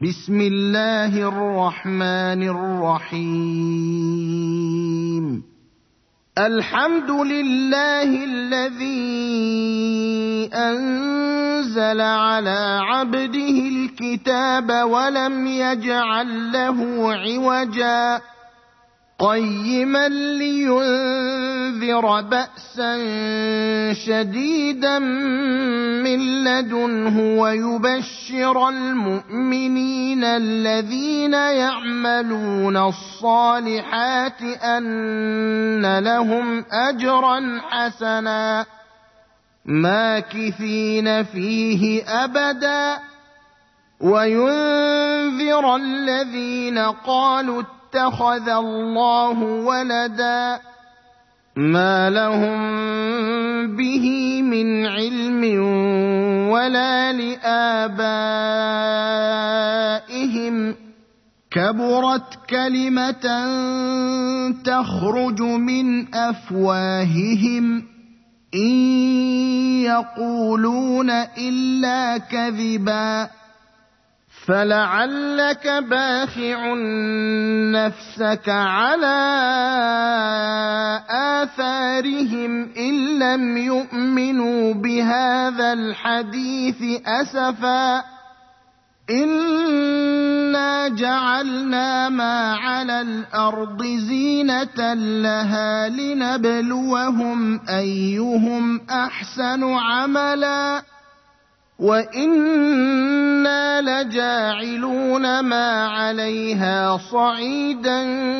بسم الله الرحمن الرحيم الحمد لله الذي أنزل على عبده الكتاب ولم يجعل له عوجا قيما لينذر بأسا شديدا من لدنه ويبشر المؤمنين الذين يعملون الصالحات أن لهم أجرا حسنا ماكثين فيه أبدا وينذر الذين قالوا اتخذ الله ولدا ما لهم به من علم ولا لآبائهم كبرت كلمة تخرج من أفواههم إن يقولون إلا كذبا فلعلك باخع نفسك على آثارهم إن لم يؤمنوا بهذا الحديث أسفا إنا جعلنا ما على الأرض زينة لها لنبلوهم أيهم أحسن عملا وإنا لجاعلون ما عليها صعيدا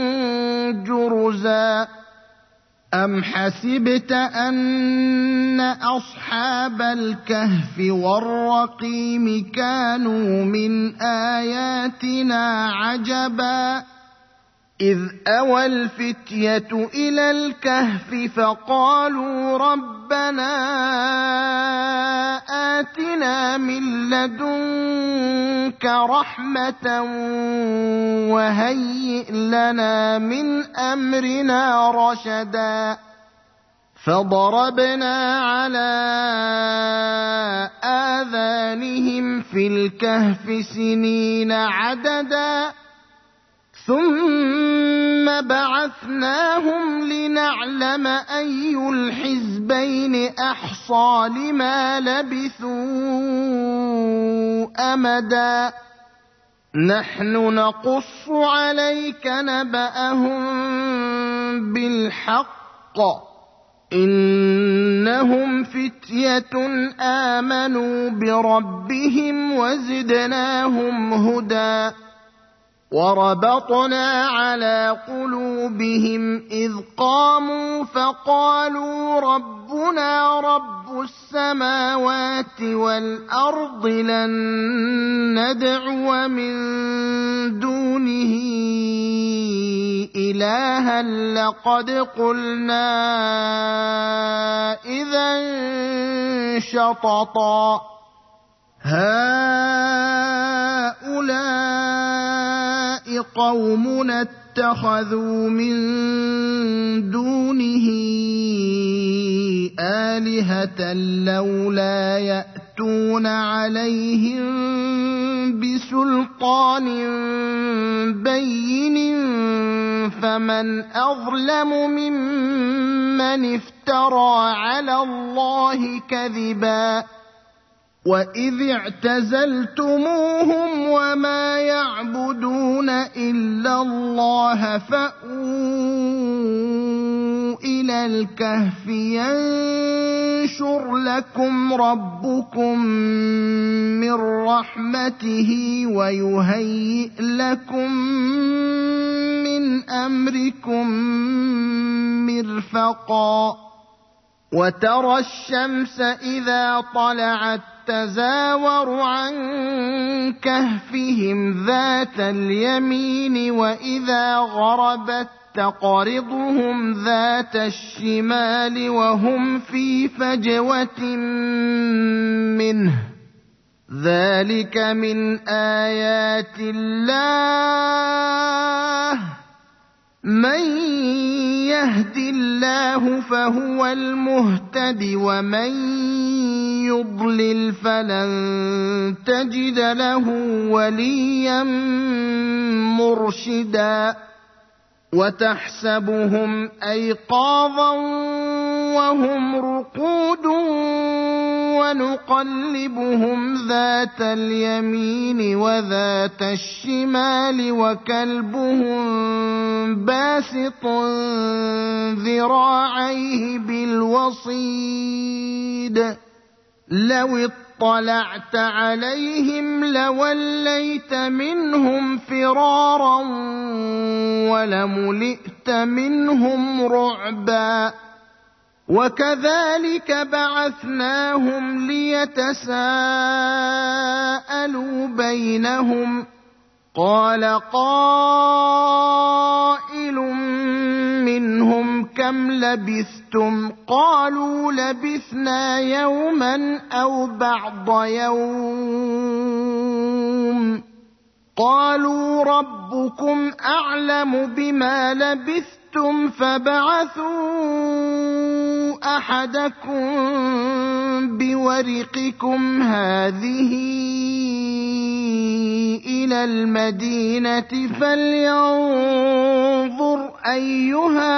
جرزا أم حسبت أن أصحاب الكهف والرقيم كانوا من آياتنا عجبا إذ أوى الفتية إلى الكهف فقالوا ربنا آتنا من لدنك رحمة وهيئ لنا من أمرنا رشدا فضربنا على آذانهم في الكهف سنين عددا ثم بعثناهم لنعلم أي الحزبين أحصى لما لبثوا أمدا نحن نقص عليك نبأهم بالحق إنهم فتية آمنوا بربهم وزدناهم هدى وربطنا على قلوبهم إذ قاموا فقالوا ربنا رب السماوات والأرض لن ندعو من دونه إلها لقد قلنا إذا شططا هؤلاء قومنا اتخذوا من دونه آلهة لولا يأتون عليهم بسلطان بين فمن أظلم ممن افترى على الله كذبا وإذ اعتزلتموهم وما يعبدون إلا الله فأووا إلى الكهف ينشر لكم ربكم من رحمته ويهيئ لكم من أمركم مرفقا وترى الشمس إذا طلعت تزاور عن كهفهم ذات اليمين وإذا غربت تقرضهم ذات الشمال وهم في فجوة منه ذلك من آيات الله مَن يَهْدِ اللَّهُ فَهُوَ الْمُهْتَدِ وَمَن يُضْلِلْ فَلَن تَجِدَ لَهُ وَلِيًّا مُّرْشِدًا وَتَحْسَبُهُمْ أَيْقَاظًا وَهُمْ رُقُودٌ وَنُقَلِّبُهُمْ ذَاتَ الْيَمِينِ وَذَاتَ الشِّمَالِ وَكَلْبُهُم بَاسِطٌ ذِرَاعَيْهِ بِالْوَصِيدِ لَوِ اطَّلَعْتَ عَلَيْهِمْ لَوَلَّيْتَ مِنْهُمْ فِرَارًا وَلَمُلِئْتَ مِنْهُمْ رُعْبًا وَكَذَلِكَ بَعَثْنَاهُمْ لِيَتَسَاءَلُوا بَيْنَهُمْ قَالَ قَائِلٌ مِّنْهُمْ كَمْ لَبِثْتُمْ قَالُوا لَبِثْنَا يَوْمًا أَوْ بَعْضَ يَوْمٍ قَالُوا رَبُّكُمْ أَعْلَمُ بِمَا لَبِثْتُمْ فَابْعَثُوا أَحَدَكُم بِوَرِقِكُمْ هَٰذِهِ إِلَى الْمَدِينَةِ فَلْيَنظُرْ أَيُّهَا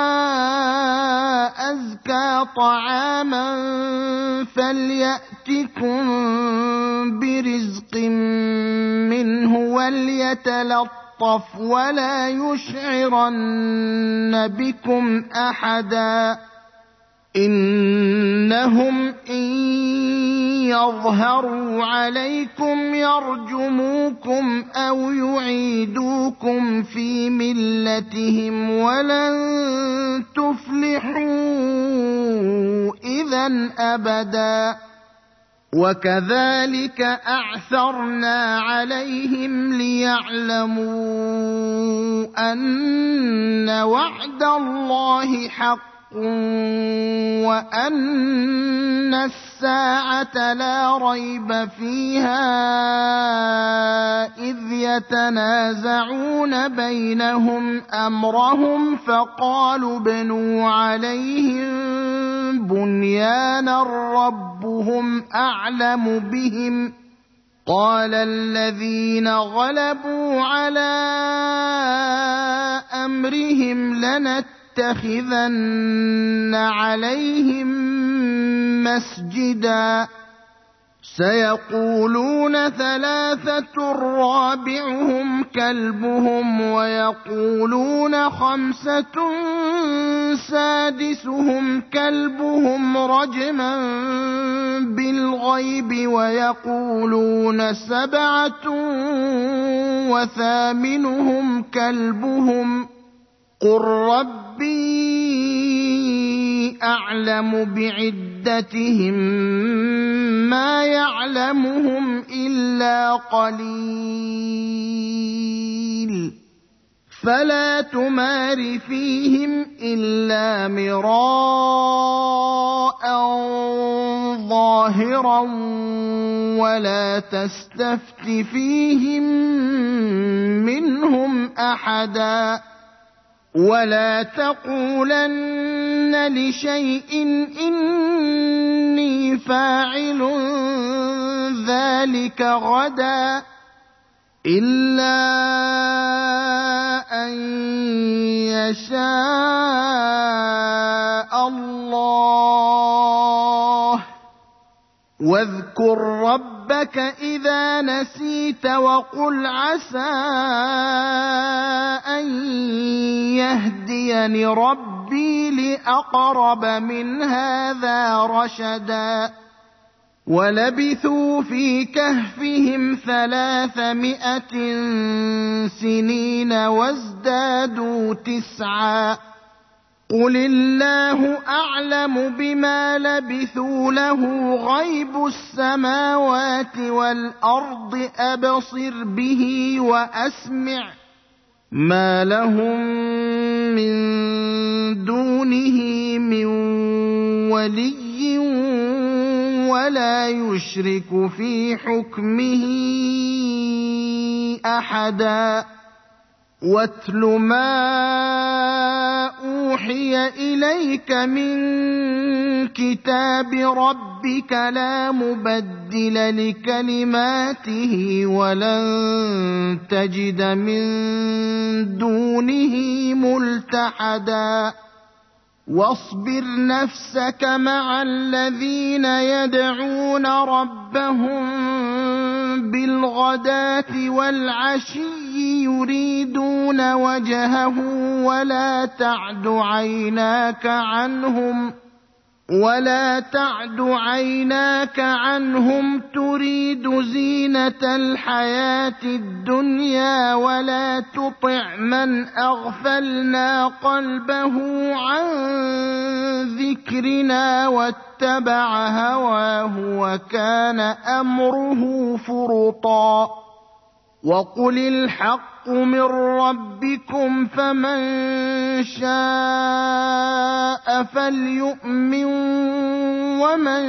أَزْكَىٰ طَعَامًا فَلْيَأْتِكُم بِرِزْقٍ مِّنْهُ وَلْيَتَلَطَّفْ وَلَا يُشْعِرَنَّ بِكُمْ أَحَدًا إِنَّهُمْ إِن يَظْهَرُوا عَلَيْكُمْ يَرْجُمُوكُمْ أَوْ يُعِيدُوكُمْ فِي مِلَّتِهِمْ وَلَن تُفْلِحُوا إِذًا أَبَدًا وَكَذَلِكَ أَعْثَرْنَا عَلَيْهِمْ لِيَعْلَمُوا أَنَّ وَعْدَ اللَّهِ حَقٌّ وَأَنَّ السَّاعَةَ لَا رَيْبَ فِيهَا إِذْ يَتَنَازَعُونَ بَيْنَهُمْ أَمْرَهُمْ فَقَالُوا ابْنُوا عَلَيْهِم بُنْيَانًا رَّبُّهُمْ أَعْلَمُ بِهِمْ قَالَ الَّذِينَ غَلَبُوا عَلَىٰ أَمْرِهِمْ لَنَتَّخِذَنَّ عَلَيْهِم مَّسْجِدًا سَيَقُولُونَ ثَلَاثَةٌ رَّابِعُهُمْ كَلْبُهُمْ وَيَقُولُونَ خَمْسَةٌ سَادِسُهُمْ كَلْبُهُمْ رَجْمًا بِالْغَيْبِ وَيَقُولُونَ سَبْعَةٌ وَثَامِنُهُمْ كَلْبُهُمْ قُل رَّبِّي أَعْلَمُ بِعِدَّتِهِم مَّا يَعْلَمُهُمْ إِلَّا قَلِيلٌ فَلَا تُمَارِ فِيهِمْ إِلَّا مِرَاءً ظَاهِرًا وَلَا تَسْتَفْتِ فِيهِم مِّنْهُمْ أَحَدًا وَلَا تَقُولَنَّ لِشَيْءٍ إِنِّي فَاعِلٌ ذَٰلِكَ غَدًا إِلَّا أَن يَشَاءَ اللَّهُ وَاذْكُر رَّبَّكَ إِذَا نَسِيتَ وَقُلْ عَسَىٰ أَن يَهْدِيَنِ رَبِّي لِأَقْرَبَ مِنْ هَٰذَا رَشَدًا وَلَبِثُوا فِي كَهْفِهِمْ 300 سِنِينَ وَازْدَادُوا 9 قُلِ اللَّهُ أَعْلَمُ بِمَا لَبِثُوا لَهُ غَيْبُ السَّمَاوَاتِ وَالْأَرْضِ أَبْصِرْ بِهِ وَأَسْمِعْ مَا لَهُم مِّن دُونِهِ مِن وَلِيٍّ وَلَا يُشْرِكُ فِي حُكْمِهِ أَحَدًا واتل ما أوحي إليك من كتاب ربك لا مبدل لكلماته ولن تجد من دونه ملتحدا واصبر نفسك مع الذين يدعون ربهم بالغداة والعشي يريدون وجهه ولا تعد عيناك عنهم تريد زينة الحياة الدنيا ولا تطع من أغفلنا قلبه عن ذكرنا واتبع هواه وكان أمره فرطا وقل الحق من ربكم فمن شاء فليؤمن ومن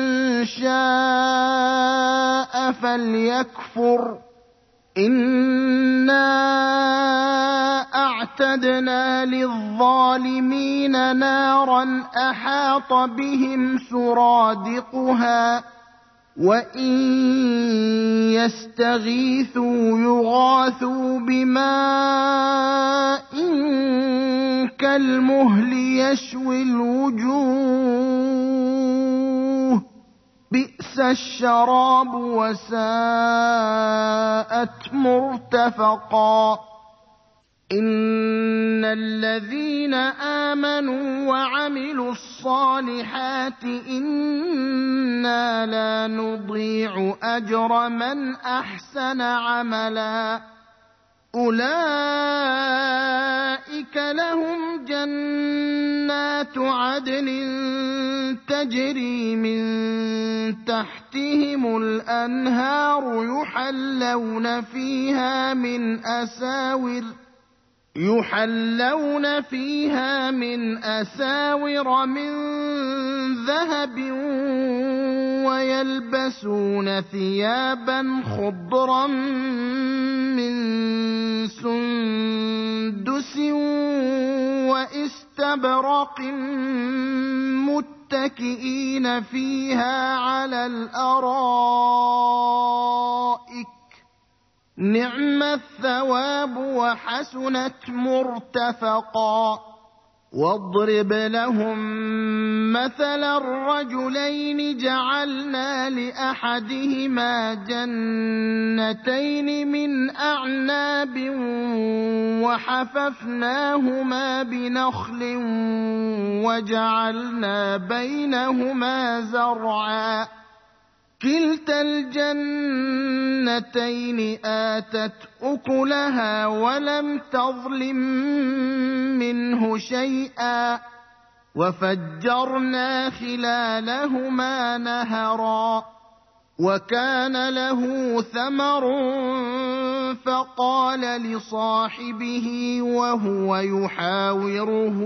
شاء فليكفر إنا أعتدنا للظالمين نارا أحاط بهم سرادقها وإن يستغيثوا يغاثوا بماء كالمهل يشوي الوجوه بئس الشراب وساءت مرتفقا إن الذين آمنوا وعملوا الصالحات إنا لا نضيع أجر من أحسن عملا أولئك لهم جنات عدن تجري من تحتهم الأنهار يحلون فيها من أساور من ذهب ويلبسون ثيابا خضرا من سندس واستبرق متكئين فيها على الأرائك نعم الثواب وحسنت مرتفقا واضرب لهم مثل الرجلين جعلنا لأحدهما جنتين من أعناب وحففناهما بنخل وجعلنا بينهما زرعا كلتا الجنتين آتت أكلها ولم تظلم منه شيئا وفجرنا خلالهما نهرا وكان له ثمر فقال لصاحبه وهو يحاوره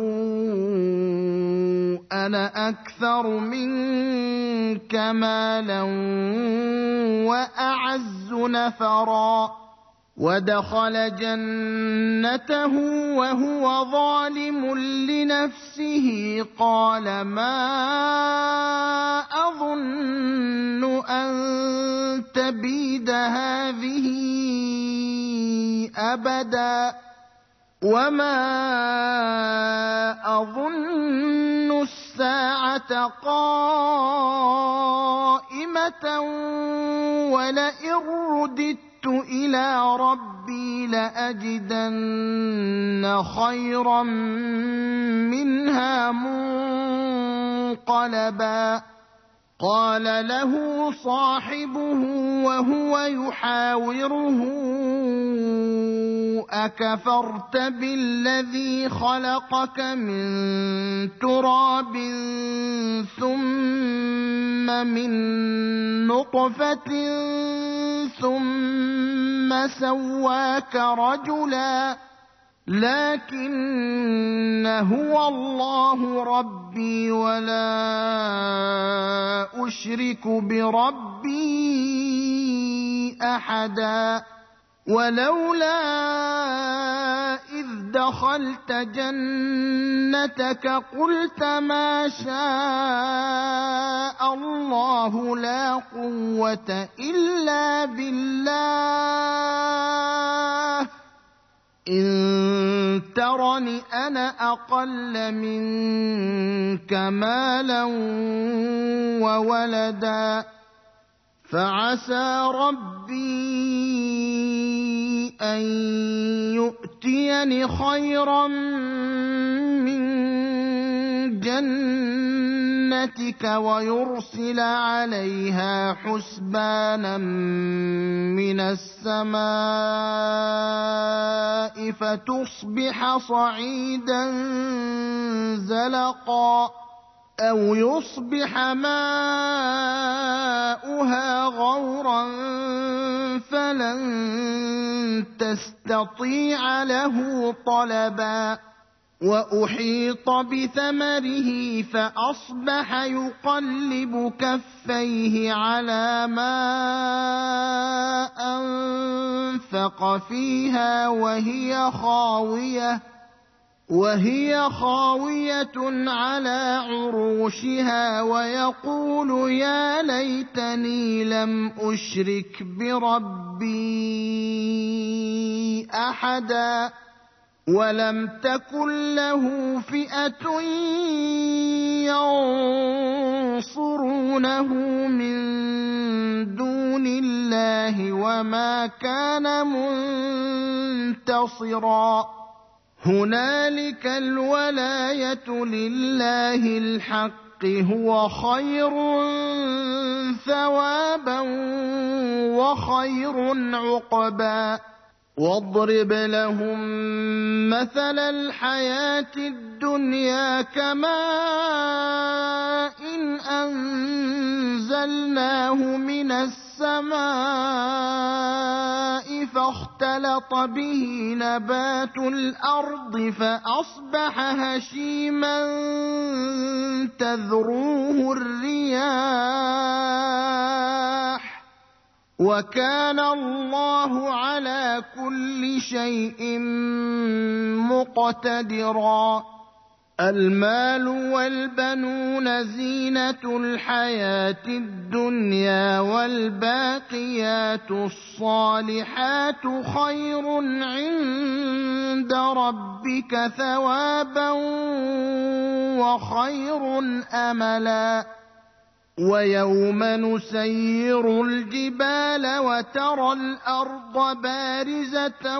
أنا أكثر منك مالا وأعز نفرا ودخل جنته وهو ظالم لنفسه قال ما أظن أن تبيد هذه أبدا وما أظن الساعة قائمة ولئن رددت إلى ربي لأجدن خيرا منها منقلبا قال له صاحبه وهو يحاوره أكفرت بالذي خلقك من تراب ثم من نطفة ثم سواك رجلا لكن هو الله ربي ولا أشرك بربي أحدا ولولا إذ دخلت جنتك قلت ما شاء الله لا قوة إلا بالله إن ترني أنا أقل منك مالا وولدا فعسى ربي أن يؤتيني خيرا من جنتك ويرسل عليها حسبانا من السماء فتصبح صعيدا زلقا أو يصبح ماؤها غورا فلن تستطيع له طلبا وأحيط بثمره فأصبح يقلب كفيه على ما أنفق فيها وهي خاوية على عروشها ويقول يا ليتني لم أشرك بربي أحدا ولم تكن له فئة ينصرونه من دون الله وما كان منتصرا هنالك الولاية لله الحق هو خير ثوابا وخير عقبا واضرب لهم مثل الحياة الدنيا كماء إن أنزلناه من السماء فاختلط به نبات الأرض فأصبح هشيما تذروه الرياح وكان الله على كل شيء مقتدرا المال والبنون زينة الحياة الدنيا والباقيات الصالحات خير عند ربك ثوابا وخير أملا ويوم نسير الجبال وترى الأرض بارزة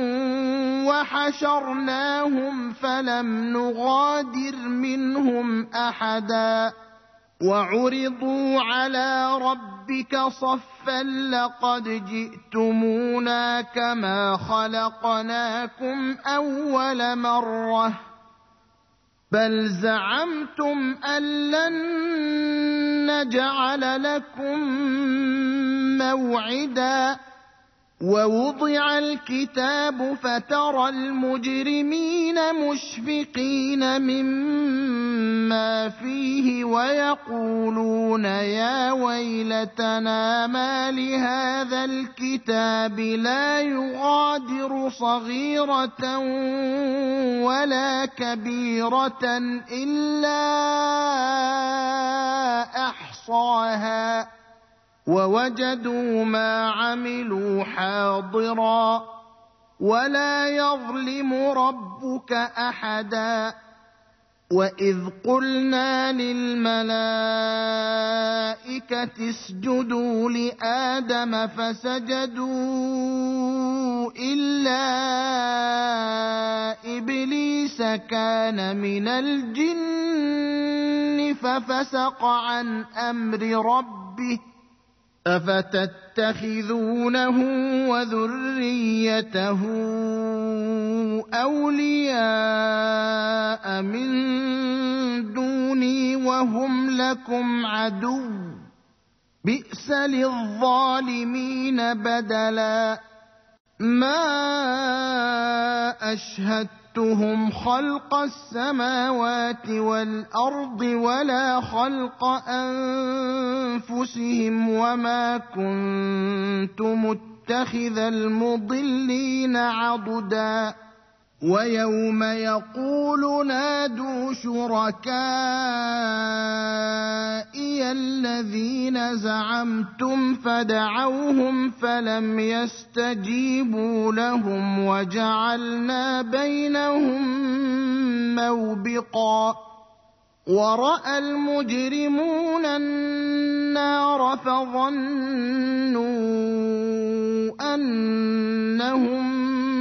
وحشرناهم فلم نغادر منهم أحدا وعرضوا على ربك صفا لقد جئتمونا كما خلقناكم أول مرة بل زعمتم أن لن نجعل لكم موعدا ووضع الكتاب فترى المجرمين مشفقين مما فيه ويقولون يا ويلتنا ما لهذا الكتاب لا يغادر صغيرة ولا كبيرة إلا أحصاها ووجدوا ما عملوا حاضرا ولا يظلم ربك أحدا وإذ قلنا للملائكة اسجدوا لآدم فسجدوا إلا إبليس كان من الجن ففسق عن أمر ربه أفتتخذونه وذريته أولياء من دوني وهم لكم عدو بئس للظالمين بدلا ما أشهدتهم خلق السماوات والأرض ولا خلق أنفسهم وما كنت يتخذ المضلين عضدا ويوم يقول نادوا شركائي الذين زعمتم فدعوهم فلم يستجيبوا لهم وجعلنا بينهم موبقا ورأى المجرمون النار فظنوا أنهم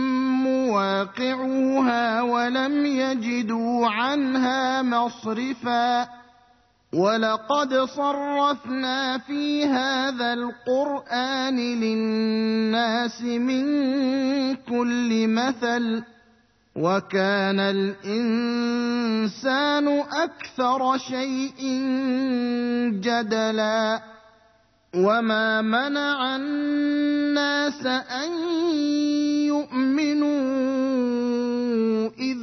مواقعوها ولم يجدوا عنها مصرفا ولقد صرفنا في هذا القرآن للناس من كل مثل وكان الإنسان أكثر شيء جدلا وما منع الناس أن يؤمنوا إذ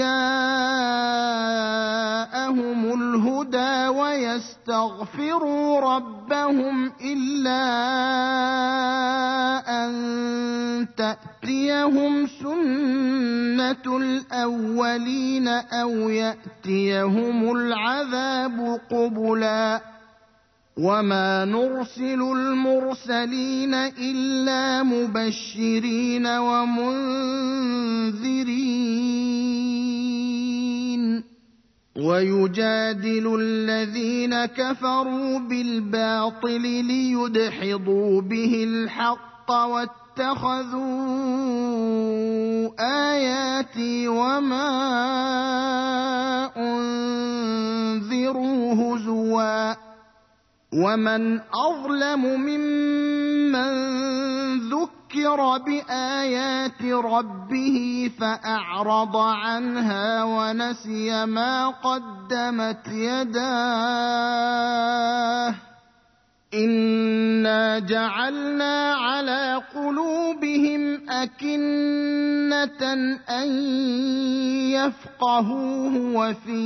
جاءهم الهدى ويستغفروا ربهم إلا أن تأتيهم سنة الأولين أو يأتيهم العذاب قبلا وما نرسل المرسلين إلا مبشرين ومنذرين ويجادل الذين كفروا بالباطل ليدحضوا به الحق واتخذوا آياتي وما أنذروا هزوا ومن أظلم ممن ذكر بآيات ربه فأعرض عنها ونسي ما قدمت يداه إنا جعلنا على قلوبهم أكنة أن يفقهوه وفي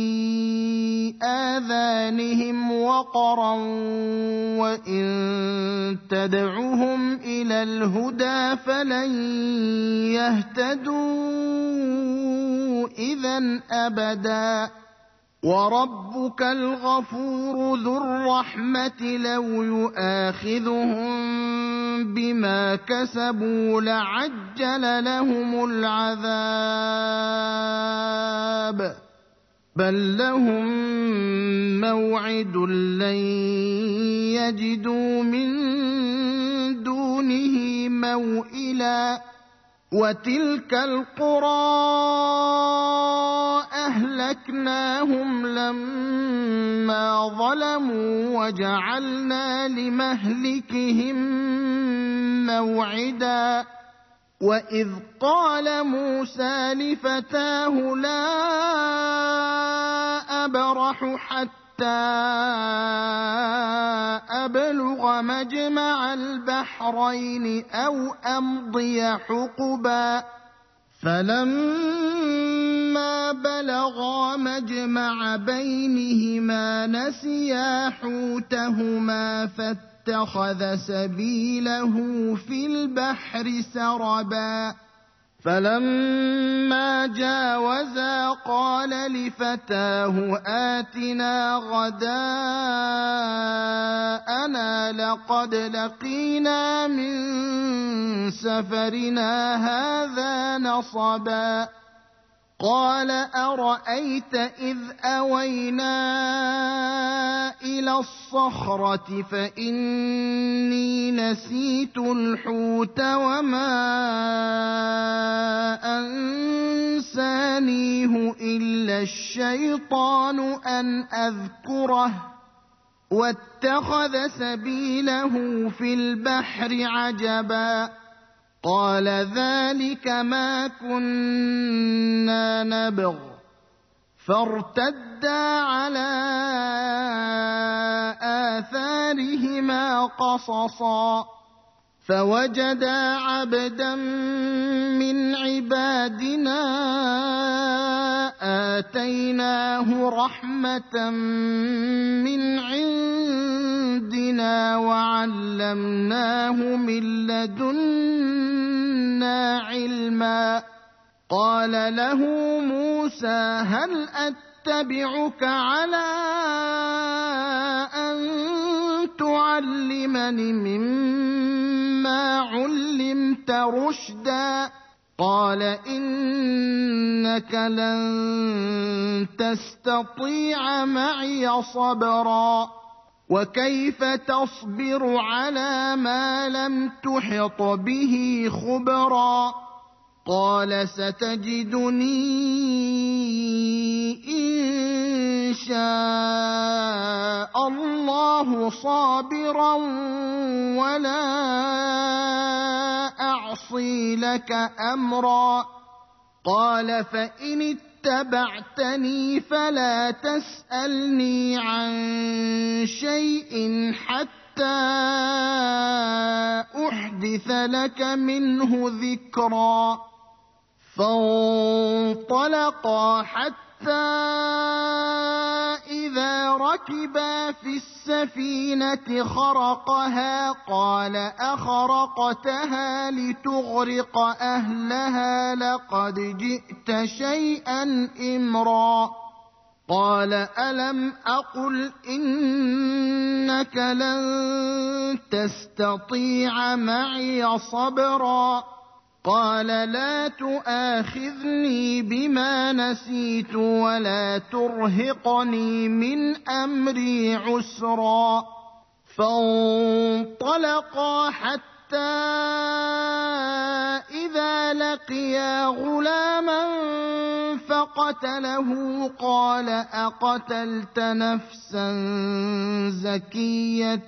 آذانهم وقرا وإن تدعهم إلى الهدى فلن يهتدوا إذا أبدا وربك الغفور ذو الرحمة لو يؤاخذهم بما كسبوا لعجل لهم العذاب بل لهم موعد لن يجدوا من دونه موئلا وتلك القرى أهلكناهم لما ظلموا وجعلنا لمهلكهم موعدا وإذ قال موسى لفتاه لا أبرح حتى أبلغ مجمع البحرين أو أمضي حقبا فلما بلغا مجمع بينهما نسيا حوتهما فاتخذ سبيله في البحر سربا فلما جاوزا قال لفتاه آتنا غداءنا لقد لقينا من سفرنا هذا نصبا قال أرأيت إذ أوينا إلى الصخرة فإني نسيت الحوت وما أنسانيه إلا الشيطان أن أذكره واتخذ سبيله في البحر عجبا قال ذلك ما كنا نبغ فارتدا على آثارهما قصصا فوجدا عبدا من عبادنا آتيناه رحمة من عندنا وعلمناه من لدنا علما. قال له موسى هل أتبعك على أن تعلمني مما علمت رشدا؟ قال إنك لن تستطيع معي صبرا وكيف تصبر على ما لم تحط به خبرا؟ قال ستجدني إن شاء الله صابرا ولا أعصي لك أمرا. قال فإن اتبعتني فلا تسألني عن شيء حتى أحدث لك منه ذكرا. فانطلقا حتى إذا ركبا في السفينة خرقها قال أخرقتها لتغرق أهلها لقد جئت شيئا إمرا. قال ألم أقل إنك لن تستطيع معي صبرا؟ قال لا تؤاخذني بما نسيت ولا ترهقني من أمري عسرا. فانطلقا حتى إذا لقيا غلاما فقتله قال أقتلت نفسا زكية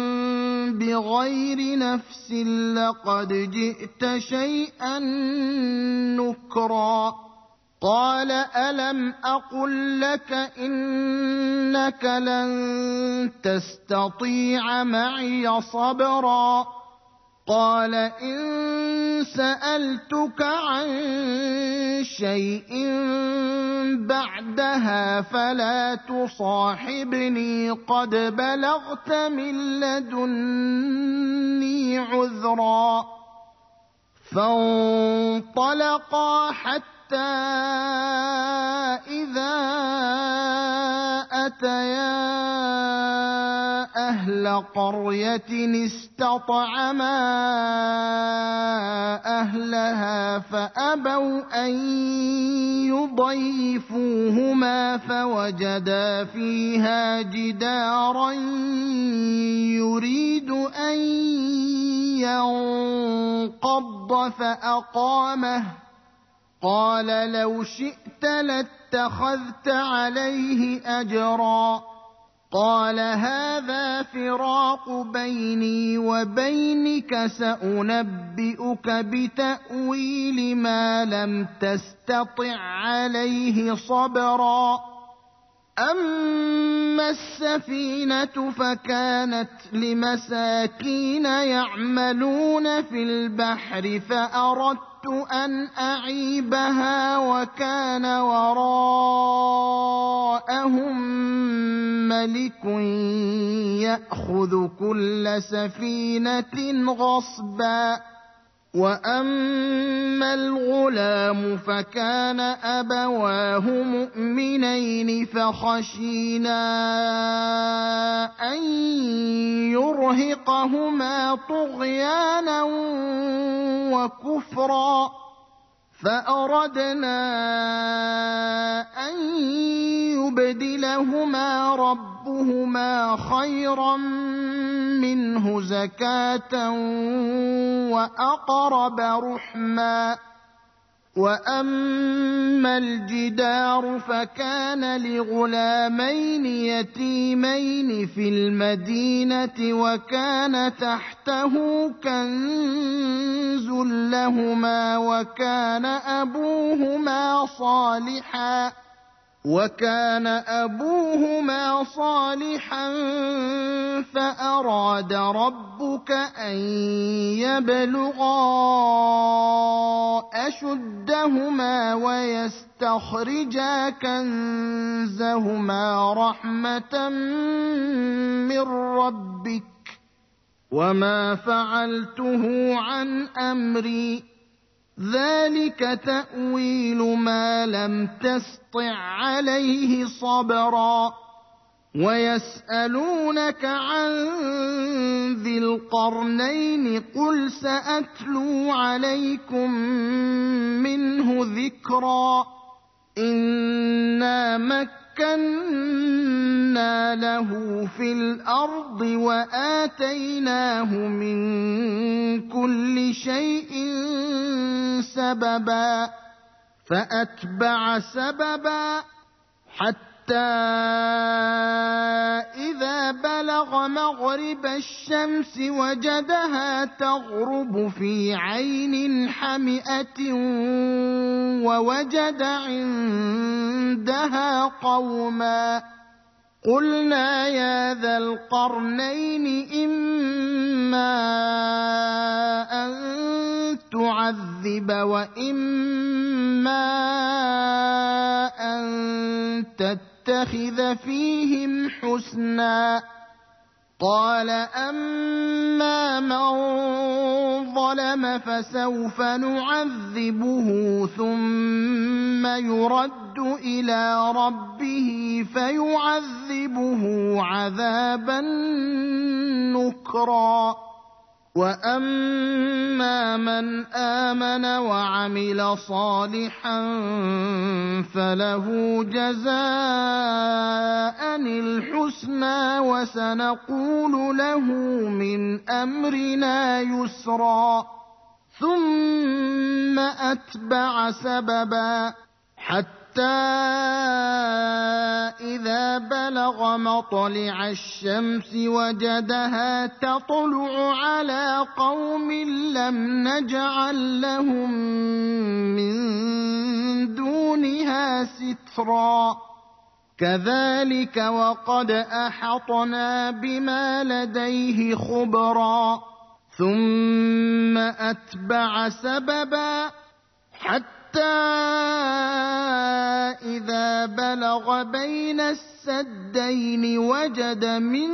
بغير نفس لقد جئت شيئا نكرا. قال ألم أقل لك إنك لن تستطيع معي صبرا؟ قال إن سألتك عن شيء بعدها فلا تصاحبني قد بلغت من لدني عذرا. فانطلقا حتى إذا أتيا أهل قرية استطعما أهلها فأبوا أن يضيفوهما فوجدا فيها جدارا يريد أن ينقض فأقامه. قال لو شئت لاتخذت عليه أجرا. قال هذا فراق بيني وبينك سأنبئك بتأويل ما لم تستطع عليه صبرا. أما السفينة فكانت لمساكين يعملون في البحر فأردت أن أعيبها وكان وراءهم ملك يأخذ كل سفينة غصبا. وأما الغلام فكان أبواه مؤمنين فخشينا أن يرهقهما طغيانا وكفرا فأردنا أن يبدلهما ربهما خيرا منه زكاة وأقرب رحما. وأما الجدار فكان لغلامين يتيمين في المدينة وكان تحته كنز لهما وكان أبوهما صالحا فأراد ربك أن يبلغا أشدهما ويستخرجا كنزهما رحمة من ربك وما فعلته عن أمري ذلك تأويل ما لم تسطع عليه صبرا ويسألونك عن ذي القرنين قل سأتلو عليكم منه ذكرا إنا مكنا له في الأرض وآتيناه من كل شيء سببا فأتبع سببا حتى إذا بلغ مغرب الشمس وجدها تغرب في عين حمئة ووجد عندها قوما قلنا يا ذا القرنين إما أن تعذب وإما أن تتخذ فيهم حسنا قال أما من ظلم فسوف نعذبه ثم يرد إلى ربه فيعذبه عذابا نكرا وأما من آمن وعمل صالحا فله جزاء الحسنى وسنقول له من أمرنا يسرا ثم أتبع سببا حتى إذا بلغ مطلع الشمس وجدها تطلع على قوم لم نجعل لهم من دونها سترا كذلك وقد أحطنا بما لديه خبرا ثم أتبع سببا حتى إذا بلغ بين السدين وجد من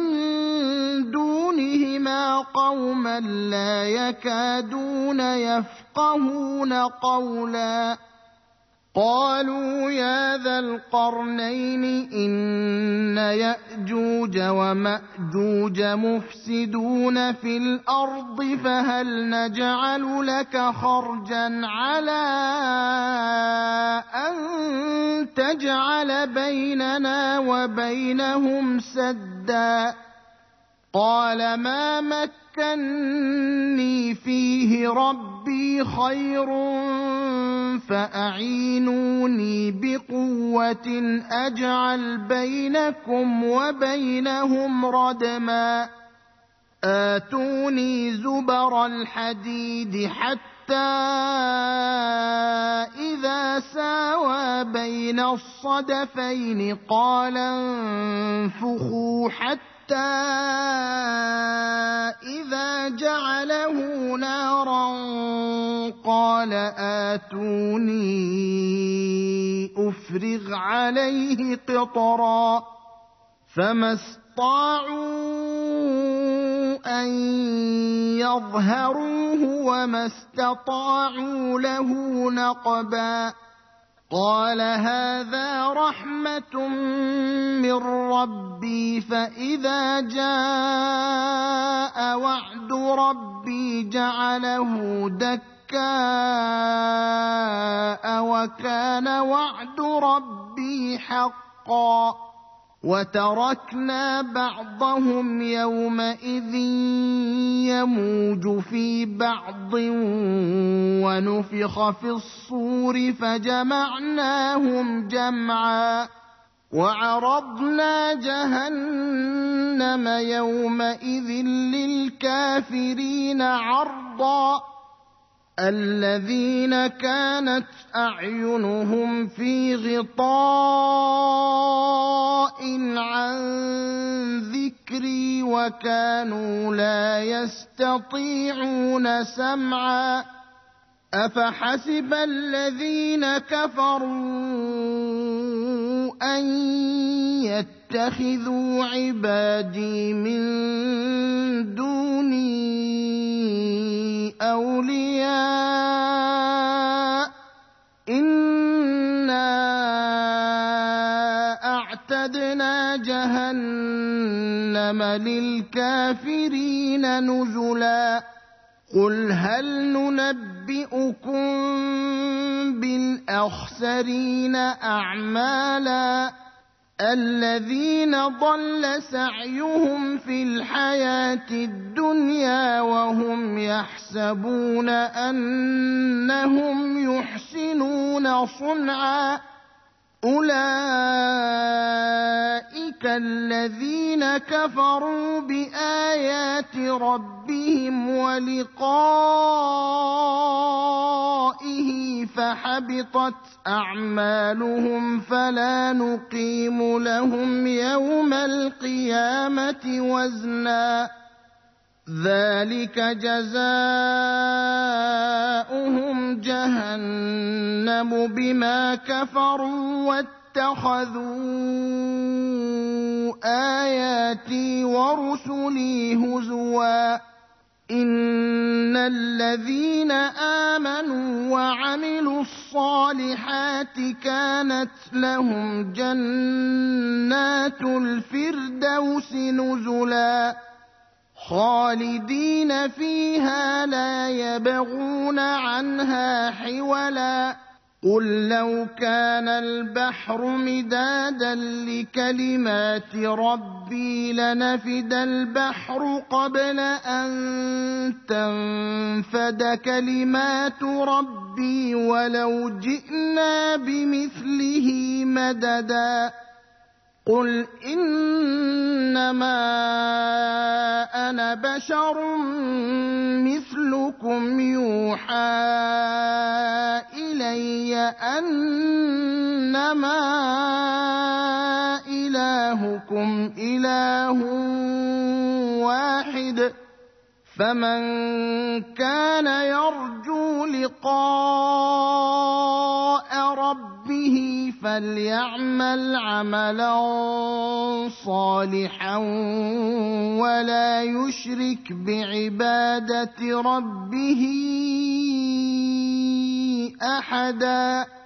دونهما قوما لا يكادون يفقهون قولا قالوا يا ذا القرنين إن يأجوج ومأجوج مفسدون في الأرض فهل نجعل لك خرجا على أن تجعل بيننا وبينهم سدا قال ما مكني فيه ربي خير فأعينوني بقوة أجعل بينكم وبينهم ردما آتوني زبر الحديد حتى إذا ساوى بين الصدفين قال انفخوا حتى إذا جعله نارا قال آتوني أفرغ عليه قطرا فما استطاعوا أن يظهروه وما استطاعوا له نقبا قال هذا رحمة من ربي فإذا جاء وعد ربي جعله دكاء وكان وعد ربي حقا وتركنا بعضهم يومئذ يموج في بعض ونفخ في الصور فجمعناهم جمعا وعرضنا جهنم يومئذ للكافرين عرضا الذين كانت أعينهم في غطاء عن ذكري وكانوا لا يستطيعون سمعا أفحسب الذين كفروا أن يتخذوا عبادي من دوني أولياء إنا أعتدنا جهنم للكافرين نزلا قل هل ننبئكم بالأخسرين أعمالا الذين ضل سعيهم في الحياة الدنيا وهم يحسبون أنهم يحسنون صنعا أولئك الذين كفروا بآيات ربهم ولقائه فحبطت أعمالهم فلا نقيم لهم يوم القيامة وزنا ذلك جزاؤهم جهنم بما كفروا واتخذوا آياتي ورسلي هزوا إن الذين آمنوا وعملوا الصالحات كانت لهم جنات الفردوس نزلا خالدين فيها لا يبغون عنها حولا قل لو كان البحر مدادا لكلمات ربي لنفد البحر قبل أن تنفد كلمات ربي ولو جئنا بمثله مددا قل إنما أنا بشر مثلكم يوحى إلي أنما إلهكم إله واحد فمن كان يرجو لقاء ربه فليعمل عملا صالحا ولا يشرك بعبادة ربه أحدا